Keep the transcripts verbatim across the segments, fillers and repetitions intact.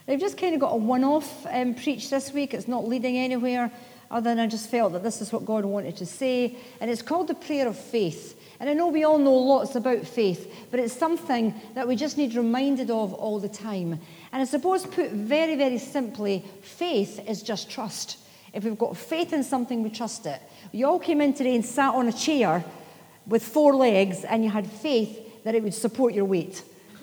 I've just kind of got a one-off um, preach this week. It's not leading anywhere other than I just felt that this is what God wanted to say. And it's called the prayer of faith. And I know we all know lots about faith, but it's something that we just need reminded of all the time. And I suppose put very, very simply, faith is just trust. If we've got faith in something, we trust it. You all came in today and sat on a chair with four legs, and you had faith that it would support your weight.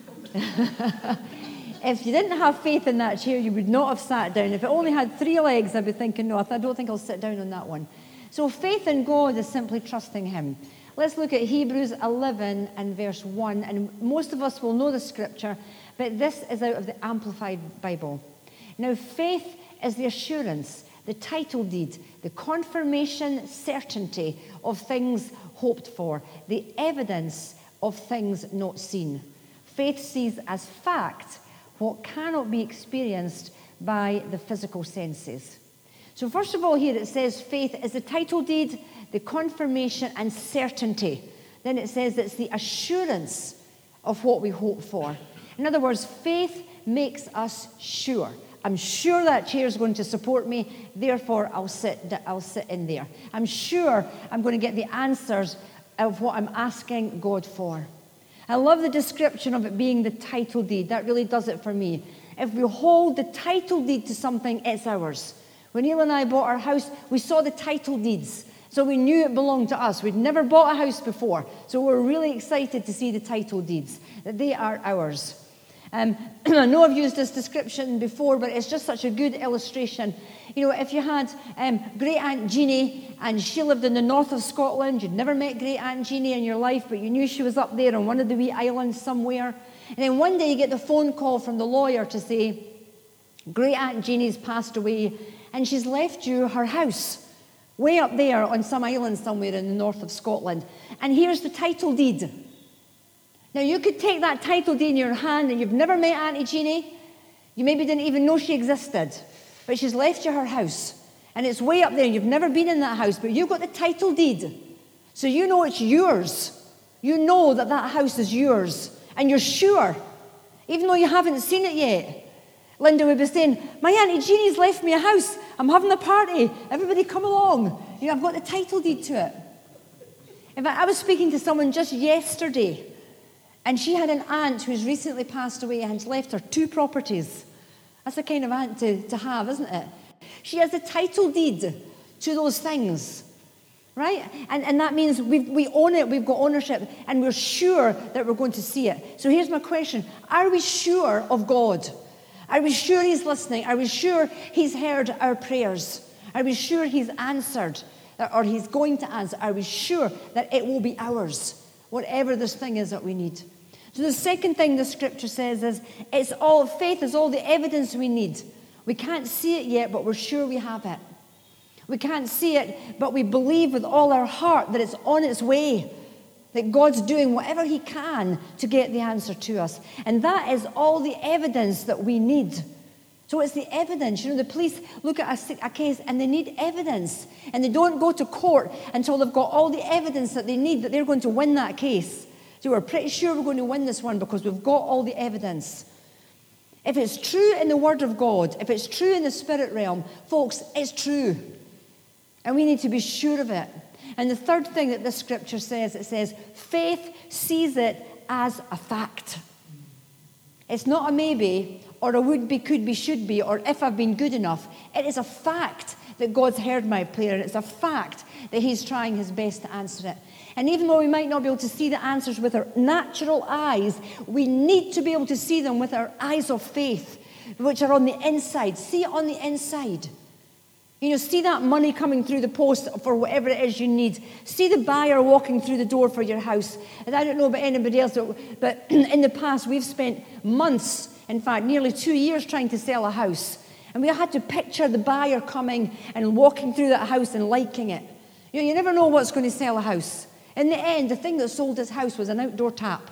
If you didn't have faith in that chair, you would not have sat down. If it only had three legs, I'd be thinking, no, I don't think I'll sit down on that one. So faith in God is simply trusting him. Let's look at Hebrews eleven and verse one. And most of us will know the scripture, but this is out of the Amplified Bible. Now, faith is the assurance, the title deed, the confirmation, certainty of things hoped for, the evidence of things not seen. Faith sees as fact what cannot be experienced by the physical senses. So first of all here it says faith is the title deed, the confirmation and certainty. Then it says it's the assurance of what we hope for. In other words, faith makes us sure. I'm sure that chair is going to support me, therefore I'll sit, I'll sit in there. I'm sure I'm going to get the answers of what I'm asking God for. I love the description of it being the title deed. That really does it for me. If we hold the title deed to something, it's ours. When Neil and I bought our house, we saw the title deeds. So we knew it belonged to us. We'd never bought a house before. So we're really excited to see the title deeds, that they are ours. Um, I know I've used this description before, but it's just such a good illustration. You know, if you had um, Great Aunt Jeannie and she lived in the north of Scotland, you'd never met Great Aunt Jeannie in your life, but you knew she was up there on one of the wee islands somewhere. And then one day you get the phone call from the lawyer to say, Great Aunt Jeannie's passed away and she's left you her house way up there on some island somewhere in the north of Scotland. And here's the title deed. Now, you could take that title deed in your hand and you've never met Auntie Jeannie. You maybe didn't even know she existed. But she's left you her house. And it's way up there. You've never been in that house, but you've got the title deed. So you know it's yours. You know that that house is yours. And you're sure, even though you haven't seen it yet. Linda would be saying, my Auntie Jeannie's left me a house. I'm having a party. Everybody come along. You know, I've got the title deed to it. In fact, I was speaking to someone just yesterday. And she had an aunt who's recently passed away and left her two properties. That's the kind of aunt to, to have, isn't it? She has a title deed to those things, right? And, and that means we we own it, we've got ownership, and we're sure that we're going to see it. So here's my question. Are we sure of God? Are we sure he's listening? Are we sure he's heard our prayers? Are we sure he's answered or he's going to answer? Are we sure that it will be ours? Whatever this thing is that we need. So the second thing the scripture says is, it's all, faith is all the evidence we need. We can't see it yet, but we're sure we have it. We can't see it, but we believe with all our heart that it's on its way, that God's doing whatever he can to get the answer to us. And that is all the evidence that we need. So it's the evidence. You know, the police look at a, a case and they need evidence. And they don't go to court until they've got all the evidence that they need that they're going to win that case. So we're pretty sure we're going to win this one because we've got all the evidence. If it's true in the Word of God, if it's true in the spirit realm, folks, it's true. And we need to be sure of it. And the third thing that this scripture says, it says, faith sees it as a fact. It's not a maybe, or a would be, could be, should be, or if I've been good enough. It is a fact that God's heard my prayer, and it's a fact that he's trying his best to answer it. And even though we might not be able to see the answers with our natural eyes, we need to be able to see them with our eyes of faith, which are on the inside. See it on the inside. You know, see that money coming through the post for whatever it is you need. See the buyer walking through the door for your house. And I don't know about anybody else, but in the past we've spent months, in fact, nearly two years trying to sell a house. And we had to picture the buyer coming and walking through that house and liking it. You know, you never know what's going to sell a house. In the end, the thing that sold his house was an outdoor tap.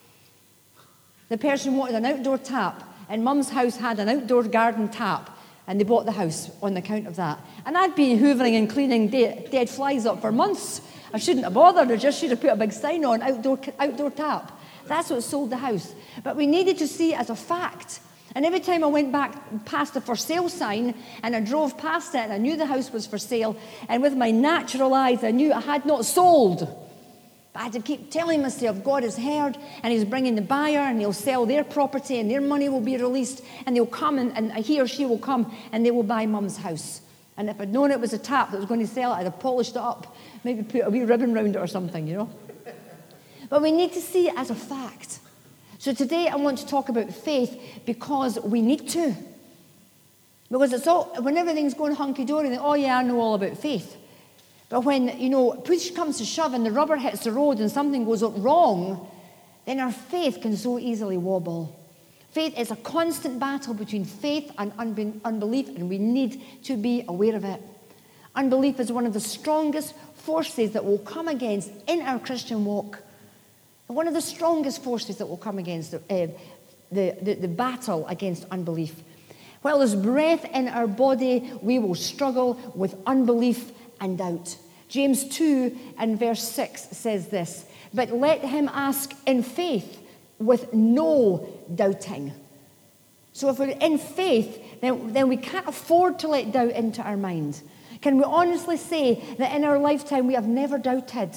The person wanted an outdoor tap, and Mum's house had an outdoor garden tap. And they bought the house on account of that. And I'd been hoovering and cleaning de- dead flies up for months. I shouldn't have bothered. I just should have put a big sign on, outdoor outdoor tap. That's what sold the house. But we needed to see it as a fact. And every time I went back past the for sale sign and I drove past it and I knew the house was for sale, and with my natural eyes I knew I had not sold. But I had to keep telling myself, God has heard and he's bringing the buyer and he'll sell their property and their money will be released and they'll come and, and he or she will come and they will buy Mum's house. And if I'd known it was a tap that was going to sell it, I'd have polished it up, maybe put a wee ribbon round it or something, you know. But we need to see it as a fact. So today I want to talk about faith because we need to. Because it's all, when everything's going hunky-dory, then, oh yeah, I know all about faith. But when, you know, push comes to shove and the rubber hits the road and something goes wrong, then our faith can so easily wobble. Faith is a constant battle between faith and unbelief, and we need to be aware of it. Unbelief is one of the strongest forces that will come against in our Christian walk. One of the strongest forces that will come against the, uh, the, the, the battle against unbelief. While there's breath in our body, we will struggle with unbelief and doubt. James two and verse six says this, but let him ask in faith with no doubting. So if we're in faith, then, then we can't afford to let doubt into our mind. Can we honestly say that in our lifetime we have never doubted?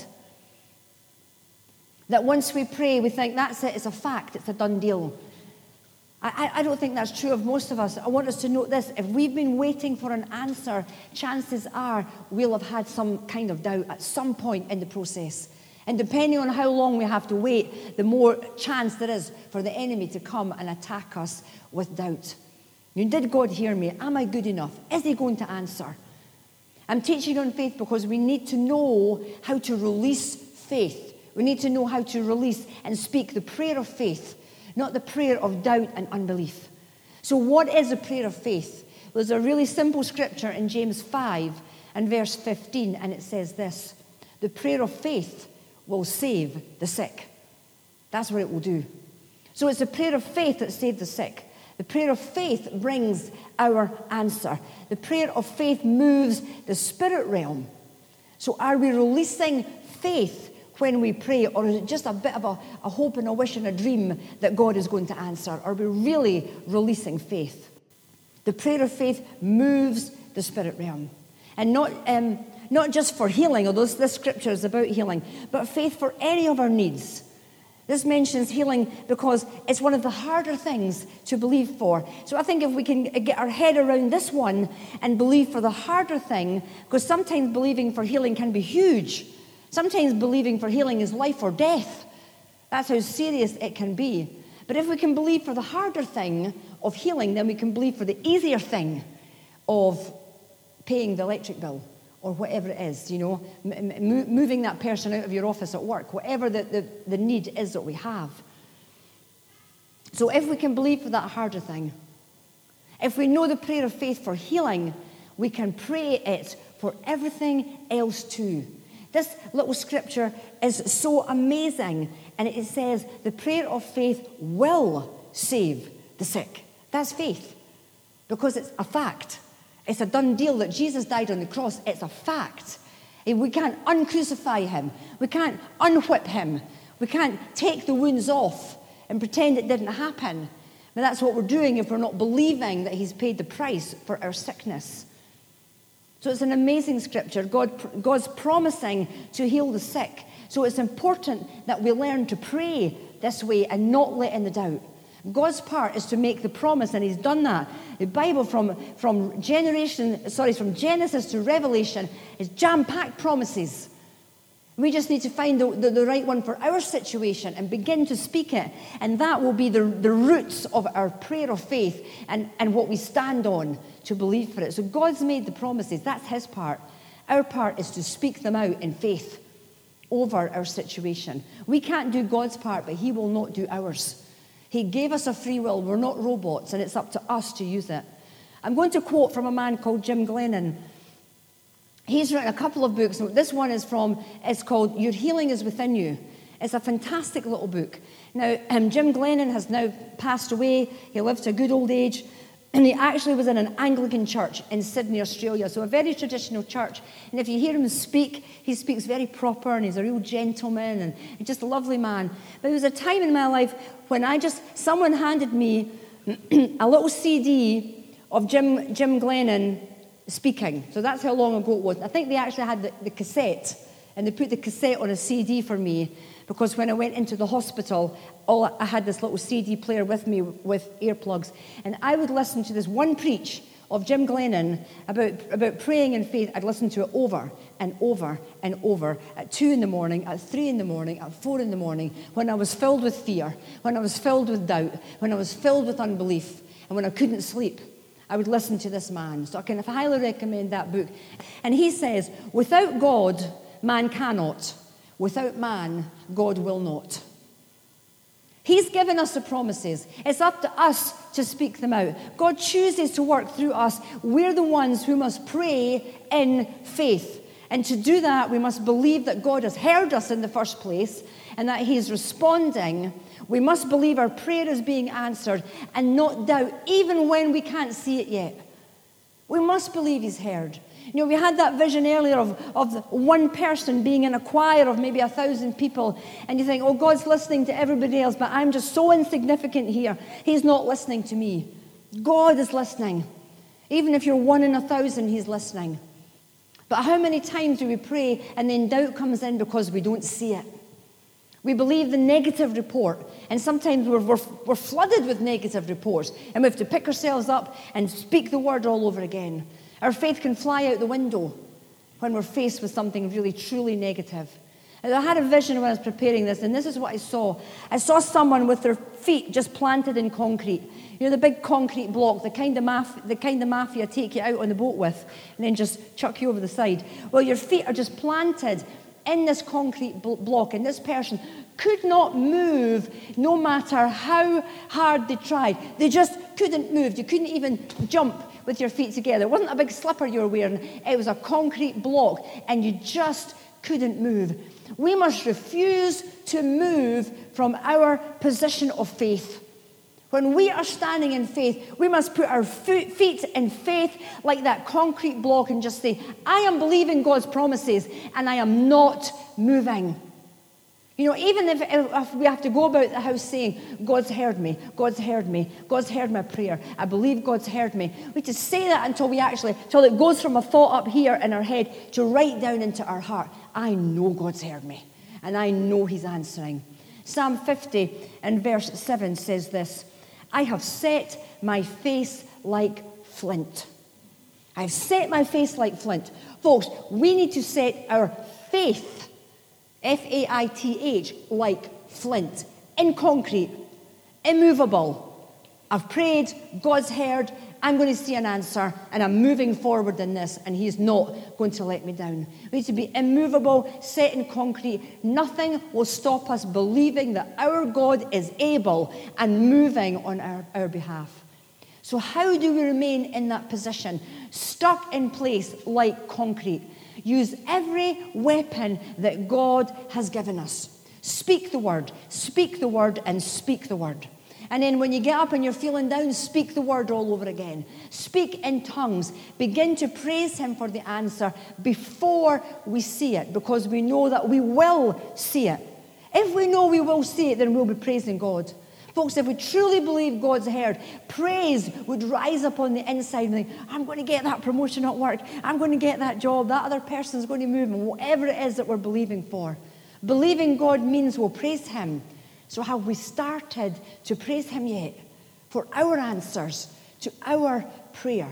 That once we pray, we think, that's it, it's a fact, it's a done deal. I, I don't think that's true of most of us. I want us to note this. If we've been waiting for an answer, chances are we'll have had some kind of doubt at some point in the process. And depending on how long we have to wait, the more chance there is for the enemy to come and attack us with doubt. You know, did God hear me? Am I good enough? Is he going to answer? I'm teaching on faith because we need to know how to release faith. We need to know how to release and speak the prayer of faith, not the prayer of doubt and unbelief. So what is a prayer of faith? Well, there's a really simple scripture in James five and verse fifteen, and it says this, the prayer of faith will save the sick. That's what it will do. So it's the prayer of faith that saves the sick. The prayer of faith brings our answer. The prayer of faith moves the spirit realm. So are we releasing faith when we pray, or is it just a bit of a, a hope and a wish and a dream that God is going to answer? Are we really releasing faith? The prayer of faith moves the spirit realm. And not, um, not just for healing, although this scripture is about healing, but faith for any of our needs. This mentions healing because it's one of the harder things to believe for. So I think if we can get our head around this one and believe for the harder thing, because sometimes believing for healing can be huge. Sometimes believing for healing is life or death. That's how serious it can be. But if we can believe for the harder thing of healing, then we can believe for the easier thing of paying the electric bill or whatever it is, you know, m- moving that person out of your office at work, whatever the, the, the need is that we have. So if we can believe for that harder thing, if we know the prayer of faith for healing, we can pray it for everything else too. This little scripture is so amazing, and it says the prayer of faith will save the sick. That's faith, because it's a fact. It's a done deal that Jesus died on the cross. It's a fact. We can't uncrucify him. We can't unwhip him. We can't take the wounds off and pretend it didn't happen. But that's what we're doing if we're not believing that he's paid the price for our sickness. So it's an amazing scripture. God, God's promising to heal the sick. So it's important that we learn to pray this way and not let in the doubt. God's part is to make the promise, and he's done that. The Bible from, from generation, sorry, from Genesis to Revelation is jam-packed promises. We just need to find the, the, the right one for our situation and begin to speak it. And that will be the, the roots of our prayer of faith and, and what we stand on to believe for it. So God's made the promises. That's his part. Our part is to speak them out in faith over our situation. We can't do God's part, but he will not do ours. He gave us a free will. We're not robots, and it's up to us to use it. I'm going to quote from a man called Jim Glennon. He's written a couple of books. This one is from, it's called Your Healing is Within You. It's a fantastic little book. Now, um, Jim Glennon has now passed away. He lived to a good old age. And he actually was in an Anglican church in Sydney, Australia. So a very traditional church. And if you hear him speak, he speaks very proper, and he's a real gentleman and just a lovely man. But there was a time in my life when I just, someone handed me a little C D of Jim, Jim Glennon speaking. So that's how long ago it was. I think they actually had the, the cassette, and they put the cassette on a C D for me, because when I went into the hospital, all I had this little C D player with me with earplugs, and I would listen to this one preach of Jim Glennon about, about praying in faith. I'd listen to it over and over and over at two in the morning, at three in the morning, at four in the morning, when I was filled with fear, when I was filled with doubt, when I was filled with unbelief, and when I couldn't sleep. I would listen to this man. So I can highly recommend that book. And he says, without God, man cannot. Without man, God will not. He's given us the promises. It's up to us to speak them out. God chooses to work through us. We're the ones who must pray in faith. And to do that, we must believe that God has heard us in the first place and that He's responding. We must believe our prayer is being answered and not doubt, even when we can't see it yet. We must believe He's heard. You know, we had that vision earlier of, of one person being in a choir of maybe a thousand people, and you think, oh, God's listening to everybody else, but I'm just so insignificant here. He's not listening to me. God is listening. Even if you're one in a thousand, He's listening. But how many times do we pray and then doubt comes in because we don't see it? We believe the negative report, and sometimes we're, we're, we're flooded with negative reports, and we have to pick ourselves up and speak the word all over again. Our faith can fly out the window when we're faced with something really, truly negative. And I had a vision when I was preparing this, and this is what I saw. I saw someone with their feet just planted in concrete. You know, the big concrete block, the kind of maf- the kind of mafia take you out on the boat with, and then just chuck you over the side. Well, your feet are just planted in this concrete bl- block, and this person could not move no matter how hard they tried. They just couldn't move. You couldn't even jump with your feet together. It wasn't a big slipper you were wearing. It was a concrete block, and you just couldn't move. We must refuse to move from our position of faith. When we are standing in faith, we must put our feet in faith like that concrete block and just say, I am believing God's promises, and I am not moving. You know, even if, if we have to go about the house saying, God's heard me, God's heard me, God's heard my prayer, I believe God's heard me. We have to say that until we actually, until it goes from a thought up here in our head to right down into our heart. I know God's heard me, and I know He's answering. Psalm fifty and verse seven says this, I have set my face like flint. I've set my face like flint. Folks, we need to set our faith, F A I T H, like flint, in concrete, immovable. I've prayed, God's heard, I'm going to see an answer, and I'm moving forward in this, and He's not going to let me down. We need to be immovable, set in concrete. Nothing will stop us believing that our God is able and moving on our, our behalf. So how do we remain in that position, stuck in place like concrete? Use every weapon that God has given us. Speak the word, speak the word, and speak the word. And then when you get up and you're feeling down, speak the word all over again. Speak in tongues. Begin to praise Him for the answer before we see it, because we know that we will see it. If we know we will see it, then we'll be praising God. Folks, if we truly believe God's heard, praise would rise up on the inside and think, I'm going to get that promotion at work. I'm going to get that job. That other person's going to move, and whatever it is that we're believing for. Believing God means we'll praise Him. So have we started to praise Him yet for our answers to our prayer?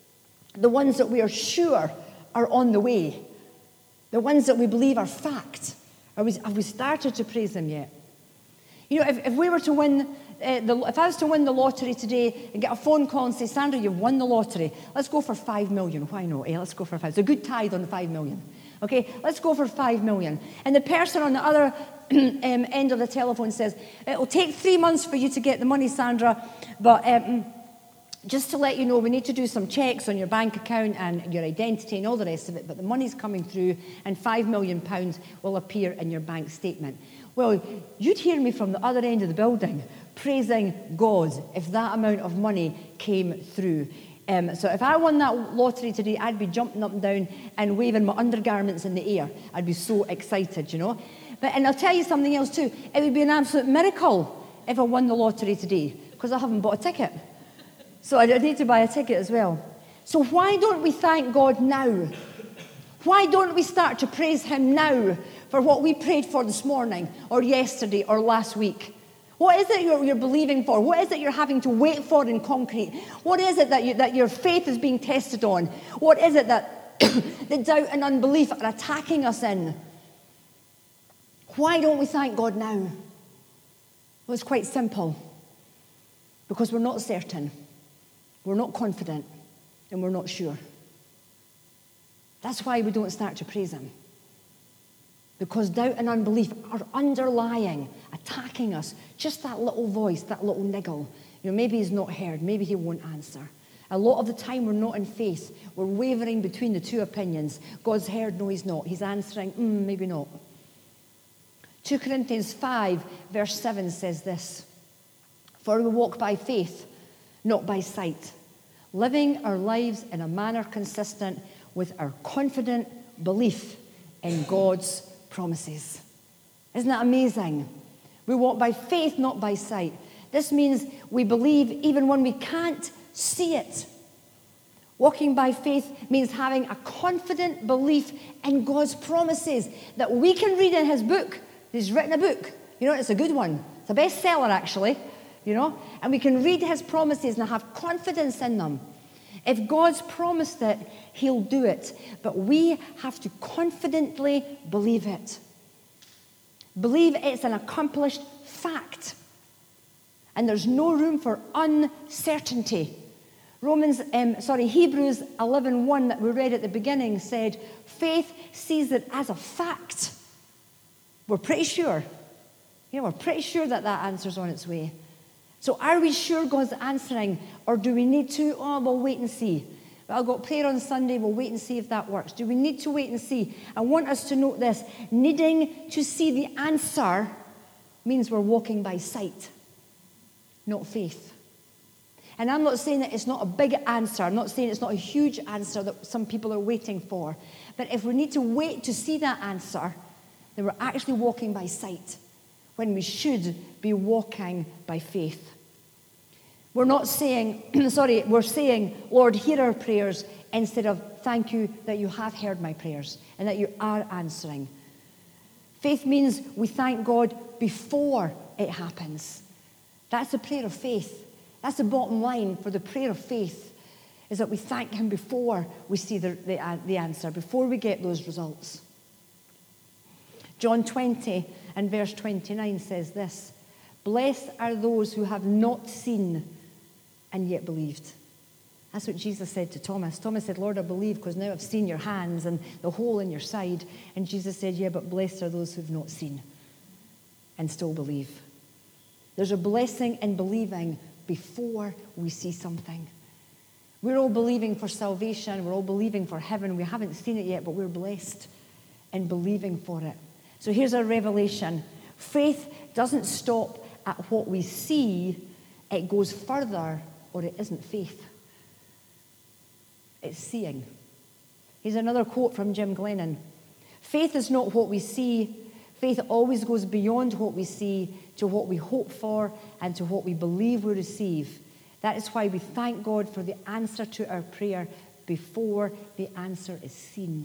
The ones that we are sure are on the way. The ones that we believe are fact. Are we, have we started to praise Him yet? You know, if, if we were to win, uh, the, if I was to win the lottery today and get a phone call and say, Sandra, you've won the lottery. Let's go for five million. Why not? Eh? Let's go for five. It's a good tithe on the five million. Okay, let's go for five million. And the person on the other um, end of the telephone says, it'll take three months for you to get the money, Sandra, but um, just to let you know, we need to do some checks on your bank account and your identity and all the rest of it, but the money's coming through and five million pounds will appear in your bank statement. Well, you'd hear me from the other end of the building praising God if that amount of money came through. Um, so if I won that lottery today, I'd be jumping up and down and waving my undergarments in the air. I'd be so excited, you know. But and I'll tell you something else too. It would be an absolute miracle if I won the lottery today, because I haven't bought a ticket. So I need to buy a ticket as well. So why don't we thank God now? Why don't we start to praise him now for what we prayed for this morning or yesterday or last week? What is it you're, you're believing for? What is it you're having to wait for in concrete? What is it that, you, that your faith is being tested on? What is it that the doubt and unbelief are attacking us in? Why don't we thank God now? Well, it's quite simple. Because we're not certain, we're not confident, and we're not sure. That's why we don't start to praise him. Because doubt and unbelief are underlying, attacking us. Just that little voice, that little niggle. You know, maybe he's not heard, maybe he won't answer. A lot of the time we're not in faith. We're wavering between the two opinions. God's heard, no he's not. He's answering, mm, maybe not. Second Corinthians five verse seven says this. For we walk by faith, not by sight. Living our lives in a manner consistent with our confident belief in God's promises. Isn't that amazing? We walk by faith, not by sight. This means we believe even when we can't see it. Walking by faith means having a confident belief in God's promises that we can read in his book. He's written a book. You know, it's a good one. It's a bestseller, actually. You know, and we can read his promises and have confidence in them. If God's promised it, he'll do it. But we have to confidently believe it. Believe it's an accomplished fact. And there's no room for uncertainty. Romans, um, sorry, Hebrews eleven one that we read at the beginning said, faith sees it as a fact. We're pretty sure. You know, we're pretty sure that that answer's on its way. So are we sure God's answering, or do we need to, oh, we'll wait and see. I've got prayer on Sunday, we'll wait and see if that works. Do we need to wait and see? I want us to note this. Needing to see the answer means we're walking by sight, not faith. And I'm not saying that it's not a big answer. I'm not saying it's not a huge answer that some people are waiting for. But if we need to wait to see that answer, then we're actually walking by sight, when we should be walking by faith. We're not saying, sorry, we're saying, Lord, hear our prayers, instead of thank you that you have heard my prayers and that you are answering. Faith means we thank God before it happens. That's the prayer of faith. That's the bottom line for the prayer of faith, is that we thank him before we see the, the, uh, the answer, before we get those results. John twenty and verse twenty-nine says this, blessed are those who have not seen and yet believed. That's what Jesus said to Thomas. Thomas said, Lord, I believe because now I've seen your hands and the hole in your side. And Jesus said, yeah, but blessed are those who've not seen and still believe. There's a blessing in believing before we see something. We're all believing for salvation. We're all believing for heaven. We haven't seen it yet, but we're blessed in believing for it. So here's a revelation. Faith doesn't stop at what we see. It goes further, or it isn't faith. It's seeing. Here's another quote from Jim Glennon. Faith is not what we see. Faith always goes beyond what we see to what we hope for and to what we believe we receive. That is why we thank God for the answer to our prayer before the answer is seen.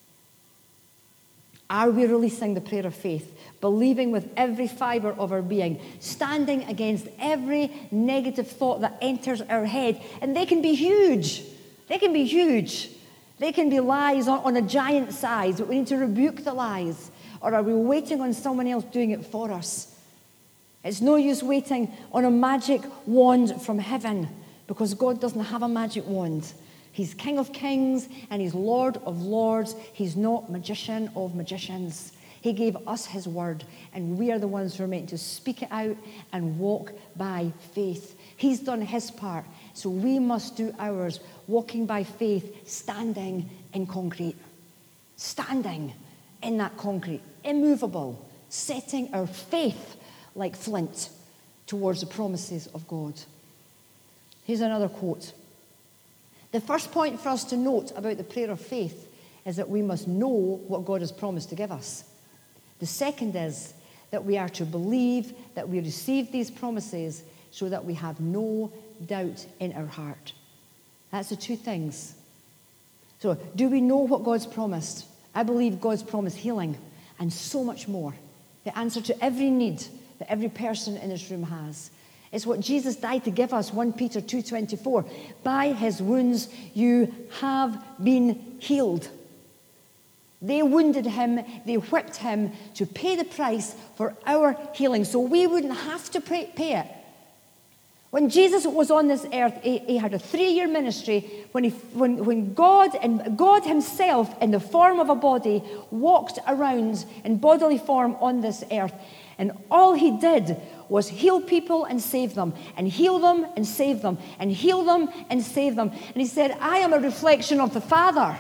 Are we releasing the prayer of faith, believing with every fiber of our being, standing against every negative thought that enters our head? And they can be huge. They can be huge. They can be lies on, on a giant size, but we need to rebuke the lies. Or are we waiting on someone else doing it for us? It's no use waiting on a magic wand from heaven, because God doesn't have a magic wand. He's King of Kings and he's Lord of Lords. He's not magician of magicians. He gave us his word, and we are the ones who are meant to speak it out and walk by faith. He's done his part, so we must do ours, walking by faith, standing in concrete. Standing in that concrete, immovable, setting our faith like flint towards the promises of God. Here's another quote. The first point for us to note about the prayer of faith is that we must know what God has promised to give us. The second is that we are to believe that we receive these promises so that we have no doubt in our heart. That's the two things. So, do we know what God's promised? I believe God's promised healing and so much more. The answer to every need that every person in this room has. It's what Jesus died to give us, First Peter two twenty-four. By his wounds you have been healed. They wounded him, they whipped him to pay the price for our healing, so we wouldn't have to pay, pay it. When Jesus was on this earth, he, he had a three-year ministry when, he, when, when God and God himself, in the form of a body, walked around in bodily form on this earth. And all he did was heal people and save them, and heal them and save them, and heal them and save them. And he said, I am a reflection of the Father.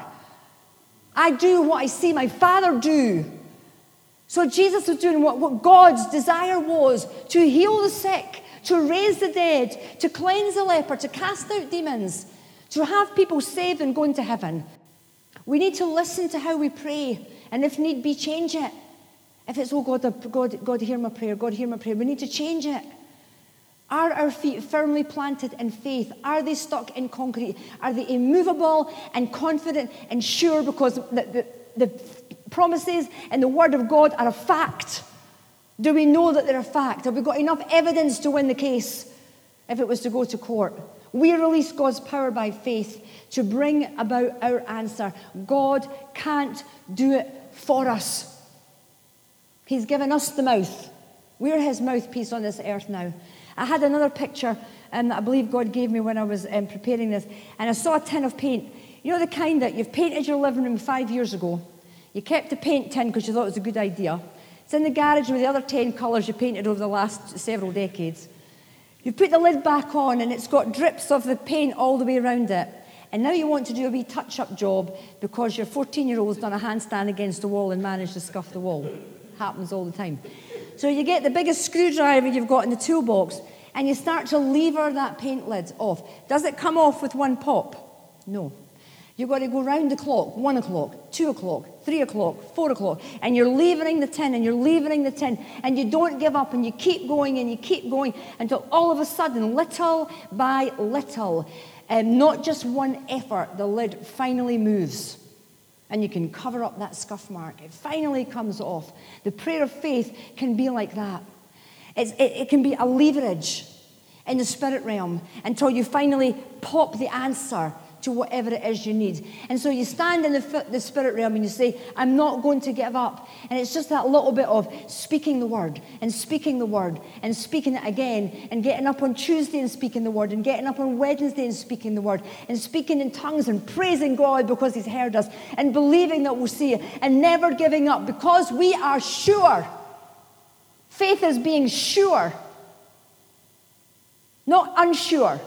I do what I see my Father do. So Jesus was doing what, what God's desire was, to heal the sick, to raise the dead, to cleanse the leper, to cast out demons, to have people saved and go into heaven. We need to listen to how we pray, and if need be, change it. If it's, oh God, God, God, hear my prayer, God, hear my prayer, we need to change it. Are our feet firmly planted in faith? Are they stuck in concrete? Are they immovable and confident and sure because the, the, the promises and the word of God are a fact? Do we know that they're a fact? Have we got enough evidence to win the case if it was to go to court? We release God's power by faith to bring about our answer. God can't do it for us. He's given us the mouth. We're his mouthpiece on this earth now. I had another picture um, that I believe God gave me when I was um, preparing this, and I saw a tin of paint. You know the kind that you've painted your living room five years ago. You kept the paint tin because you thought it was a good idea. It's in the garage with the other ten colours you painted over the last several decades. You've put the lid back on and it's got drips of the paint all the way around it. And now you want to do a wee touch-up job because your fourteen-year-old's done a handstand against the wall and managed to scuff the wall. Happens all the time. So you get the biggest screwdriver you've got in the toolbox and you start to lever that paint lid off. Does it come off with one pop? No. You've got to go round the clock, one o'clock, two o'clock, three o'clock, four o'clock, and you're levering the tin and you're levering the tin, and you don't give up and you keep going and you keep going until all of a sudden, little by little, um, not just one effort, the lid finally moves. And you can cover up that scuff mark. It finally comes off. The prayer of faith can be like that. It's, it, it can be a leverage in the spirit realm until you finally pop the answer to whatever it is you need. And so you stand in the, the spirit realm and you say, I'm not going to give up. And it's just that little bit of speaking the word and speaking the word and speaking it again and getting up on Tuesday and speaking the word and getting up on Wednesday and speaking the word and speaking in tongues and praising God because he's heard us and believing that we'll see it and never giving up because we are sure. Faith is being sure, not unsure.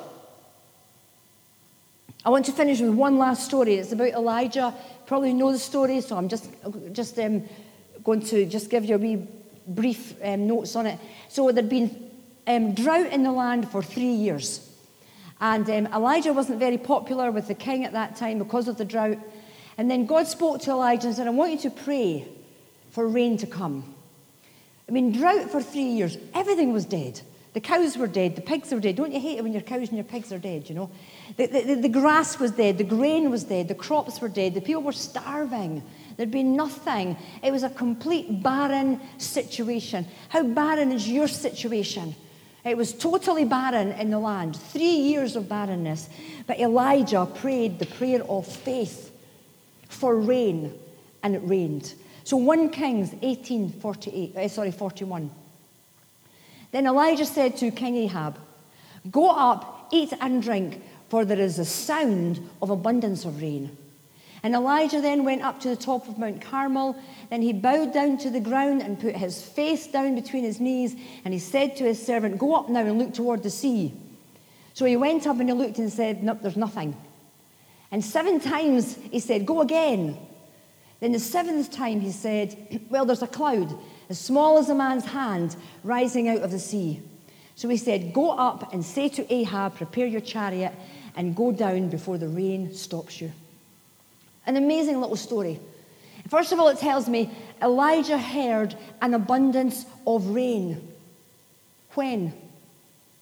I want to finish with one last story. It's about Elijah. You probably know the story, so I'm just, just um, going to just give you a wee brief um, notes on it. So there'd been um, drought in the land for three years. And um, Elijah wasn't very popular with the king at that time because of the drought. And then God spoke to Elijah and said, I want you to pray for rain to come. I mean, drought for three years, everything was dead. The cows were dead, the pigs were dead. Don't you hate it when your cows and your pigs are dead, you know? The, the, the grass was dead, the grain was dead, the crops were dead, the people were starving. There'd been nothing. It was a complete barren situation. How barren is your situation? It was totally barren in the land. Three years of barrenness. But Elijah prayed the prayer of faith for rain, and it rained. So First Kings eighteen forty-eight, uh, sorry, forty-one. Then Elijah said to King Ahab, go up, eat and drink, for there is a sound of abundance of rain. And Elijah then went up to the top of Mount Carmel. Then he bowed down to the ground and put his face down between his knees. And he said to his servant, go up now and look toward the sea. So he went up and he looked and said, nope, there's nothing. And seven times he said, go again. Then the seventh time he said, well, there's a cloud as small as a man's hand rising out of the sea. So he said, go up and say to Ahab, prepare your chariot and go down before the rain stops you. An amazing little story. First of all, it tells me Elijah heard an abundance of rain. When?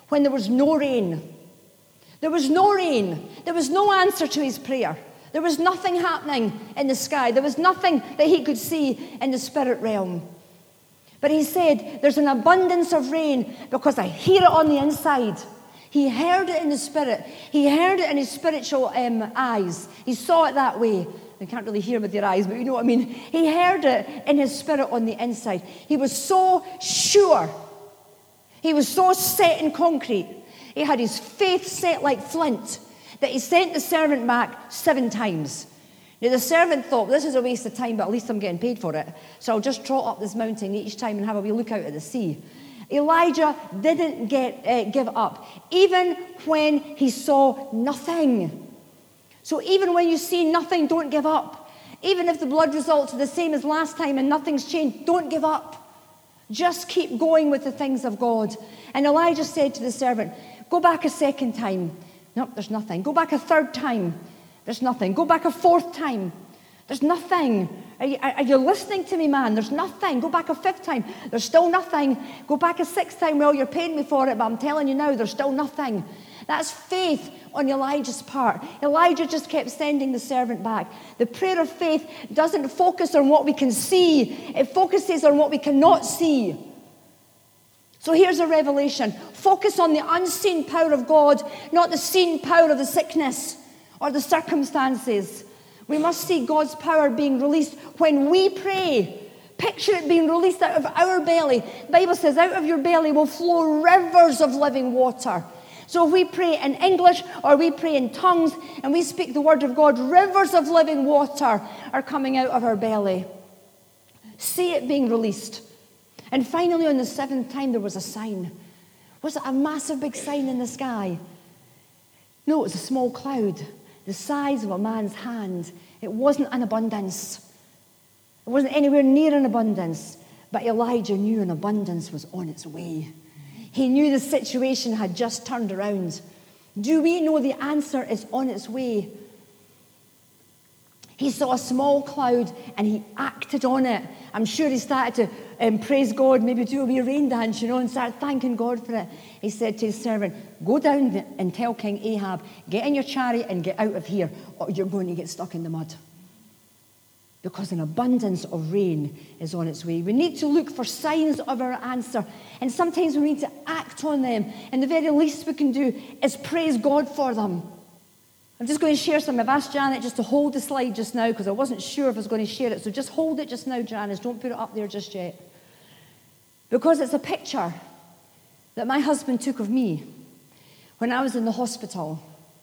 when there was no rain. There was no rain. There was no answer to his prayer. There was nothing happening in the sky. There was nothing that he could see in the spirit realm. But he said, there's an abundance of rain because I hear it on the inside. He heard it in the spirit. He heard it in his spiritual um, eyes. He saw it that way. You can't really hear with your eyes, but you know what I mean. He heard it in his spirit on the inside. He was so sure. He was so set in concrete. He had his faith set like flint that he sent the servant back seven times. Now, the servant thought, this is a waste of time, but at least I'm getting paid for it. So I'll just trot up this mountain each time and have a wee look out at the sea. Elijah didn't get uh, give up, even when he saw nothing. So even when you see nothing, don't give up. Even if the blood results are the same as last time and nothing's changed, don't give up. Just keep going with the things of God. And Elijah said to the servant, go back a second time. Nope, there's nothing. Go back a third time. There's nothing. Go back a fourth time. There's nothing. Are you, are you listening to me, man? There's nothing. Go back a fifth time. There's still nothing. Go back a sixth time. Well, you're paying me for it, but I'm telling you now, there's still nothing. That's faith on Elijah's part. Elijah just kept sending the servant back. The prayer of faith doesn't focus on what we can see. It focuses on what we cannot see. So here's a revelation. Focus on the unseen power of God, not the seen power of the sickness or the circumstances. We must see God's power being released when we pray. Picture it being released out of our belly. The Bible says, out of your belly will flow rivers of living water. So if we pray in English or we pray in tongues and we speak the word of God, rivers of living water are coming out of our belly. See it being released. And finally, on the seventh time, there was a sign. Was it a massive big sign in the sky? No, it was a small cloud, the size of a man's hand. It wasn't an abundance. It wasn't anywhere near an abundance. But Elijah knew an abundance was on its way. He knew the situation had just turned around. Do we know the answer is on its way? He saw a small cloud and he acted on it. I'm sure he started to um, praise God, maybe do a wee rain dance, you know, and start thanking God for it. He said to his servant, go down and tell King Ahab, get in your chariot and get out of here, or you're going to get stuck in the mud. Because an abundance of rain is on its way. We need to look for signs of our answer. And sometimes we need to act on them. And the very least we can do is praise God for them. I'm just going to share some. I've asked Janet just to hold the slide just now because I wasn't sure if I was going to share it. So just hold it just now, Janice. Don't put it up there just yet. Because it's a picture that my husband took of me when I was in the hospital.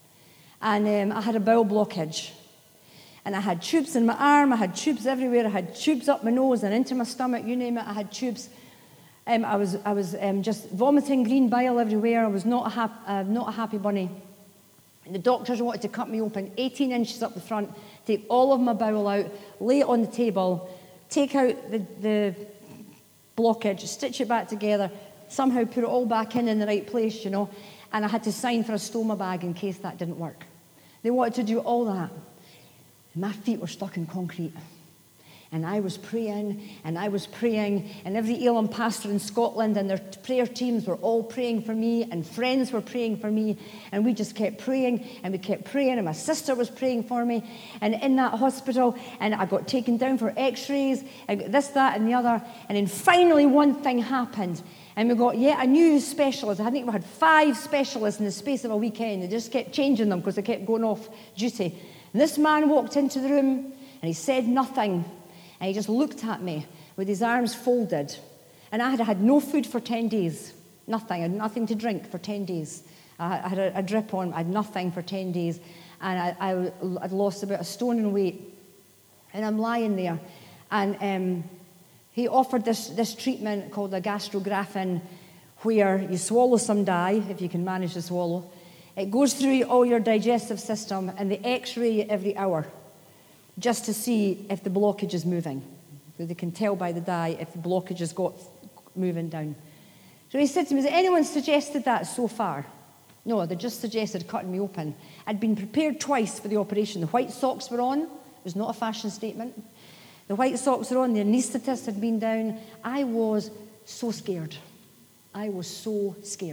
And um, I had a bowel blockage. And I had tubes in my arm. I had tubes everywhere. I had tubes up my nose and into my stomach. You name it, I had tubes. Um, I was, I was um, just vomiting green bile everywhere. I was not a, hap- uh, not a happy bunny. And the doctors wanted to cut me open eighteen inches up the front, take all of my bowel out, lay it on the table, take out the, the blockage, stitch it back together, somehow put it all back in in the right place, you know. And I had to sign for a stoma bag in case that didn't work. They wanted to do all that. And my feet were stuck in concrete. And I was praying, and I was praying, and every Elam pastor in Scotland and their prayer teams were all praying for me, and friends were praying for me, and we just kept praying, and we kept praying, and my sister was praying for me, and in that hospital, and I got taken down for x-rays, and this, that, and the other, and then finally one thing happened, and we got yet a new specialist. I think we had five specialists in the space of a weekend. They just kept changing them because they kept going off duty. And this man walked into the room, and he said nothing. And he just looked at me with his arms folded. And I had had no food for ten days. Nothing. I had nothing to drink for ten days. I had a, a drip on. I had nothing for ten days. And I, I, I'd lost about a stone in weight. And I'm lying there. And um, he offered this, this treatment called a gastrographin, where you swallow some dye, if you can manage to swallow. It goes through all your digestive system, and they x-ray you every hour, just to see if the blockage is moving. So they can tell by the dye if the blockage has got moving down. So he said to me, has anyone suggested that so far? No, they just suggested cutting me open. I'd been prepared twice for the operation. The white socks were on. It was not a fashion statement. The white socks were on. The anaesthetist had been down. I was so scared. I was so scared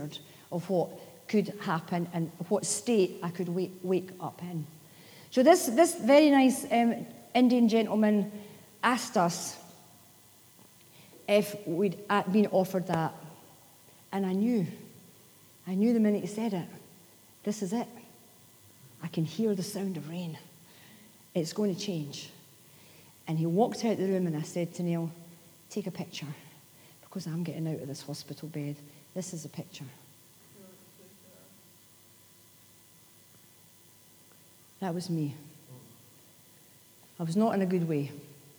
of what could happen and what state I could wake, wake up in. So this, this very nice um, Indian gentleman asked us if we'd been offered that. And I knew, I knew the minute he said it, this is it. I can hear the sound of rain. It's going to change. And he walked out the room and I said to Neil, take a picture because I'm getting out of this hospital bed. This is a picture. That was me. I was not in a good way.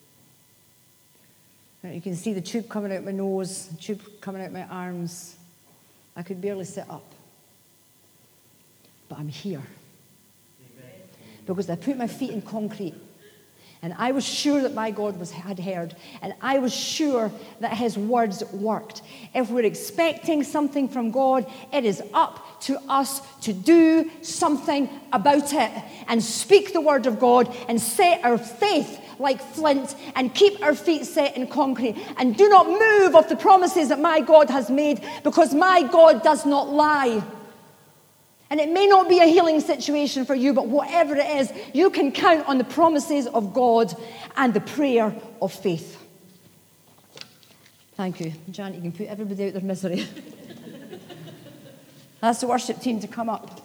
You can see the tube coming out my nose, the tube coming out my arms. I could barely sit up. But I'm here. Because I put my feet in concrete. And I was sure that my God was, had heard. And I was sure that his words worked. If we're expecting something from God, it is up to us to do something about it. And speak the word of God and set our faith like flint and keep our feet set in concrete. And do not move off the promises that my God has made, because my God does not lie. And it may not be a healing situation for you, but whatever it is, you can count on the promises of God and the prayer of faith. Thank you. Janet, you can put everybody out their misery. Ask the worship team to come up.